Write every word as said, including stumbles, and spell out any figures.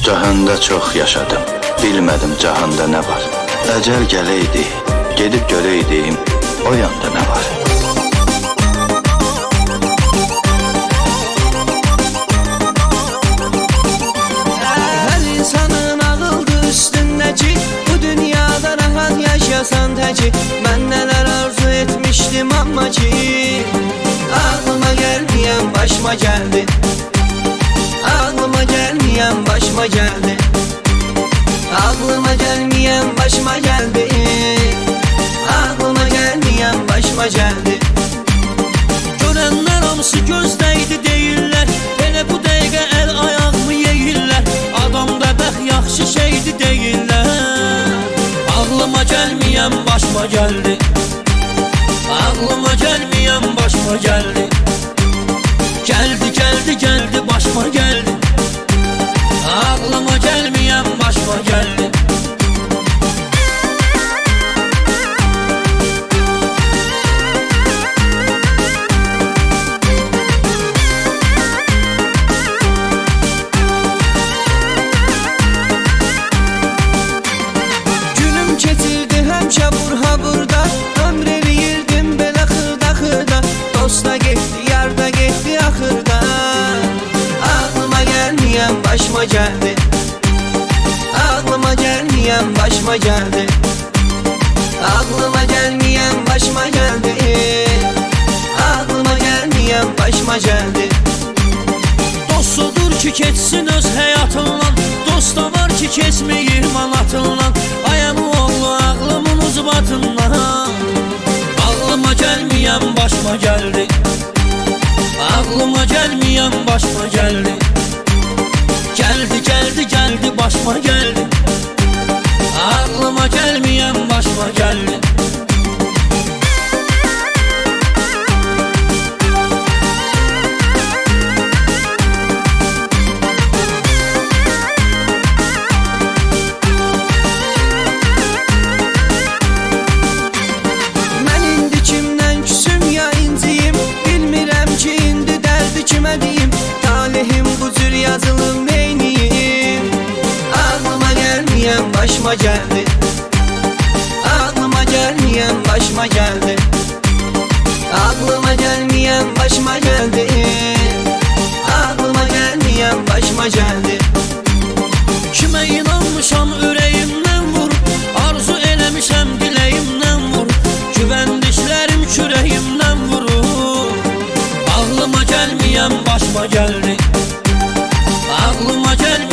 Cahanda çox yaşadım, bilmədim cahanda nə var. Əcəl gələydi, gedib görəydim, o yanda nə var. Hər insanın ağıldı üstündəki, bu dünyada rahat yaşasan təki. Mən nələr arzu etmişdim amma ki, ağlıma gəlməyən başıma gəldi. Ağlıma gelmeyen başıma geldi. Aklıma gelmeyen başıma geldi. Aklıma gelmeyen başıma geldi. Görenler hamısı gözdəydi deyirlər, elə bu dəqiqə el ayağımı yeyirlər. Adamda bəx yaxşı şeydi deyirlər. Aklıma gelmeyen başıma geldi. Aklıma gelmeyen başıma geldi. Geldi geldi geldi başıma geldi. Aklıma gelmeyen başıma geldi. Günüm keçirdi həmişə burha burada. Ömr eləyirdim belə xırda xırda. Dosta getdi, yarda getdi axırda. Aklıma gelmeyen başıma geldi. Aklıma gelmeyen başıma geldi. Aklıma gelmeyen başıma geldi. Aklıma gelmeyen başıma geldi. Dost odur ki keçsin öz həyatınla. Dost da var ki keçməyir manatınla. Ayam oğlu ağlımın uzbatından. Aklıma gelmeyen başıma geldi. Aklıma gelmeyen başıma geldi. Geldi geldi geldi başıma geldi. Aklıma gelmeyen başıma geldi. Mən indi kimdən küsüm ya inciyim, bilmirəm ki indi dərdi kimə deyim. Talihim bu cür yazılıb neyniyim. Aklıma gelmeyen başıma geldi. Aklıma gelmeyen başıma geldi. Aklıma gelmeyen başıma geldi. Aklıma gelmeyen başıma geldi. Kime inanmışam ürəyimdən vurur, arzu eləmişəm diləyimdən vurur. Güvəndiklərim kürəyimdən vurur. Aklıma gelmeyen başıma geldi. Aklıma gelmeyen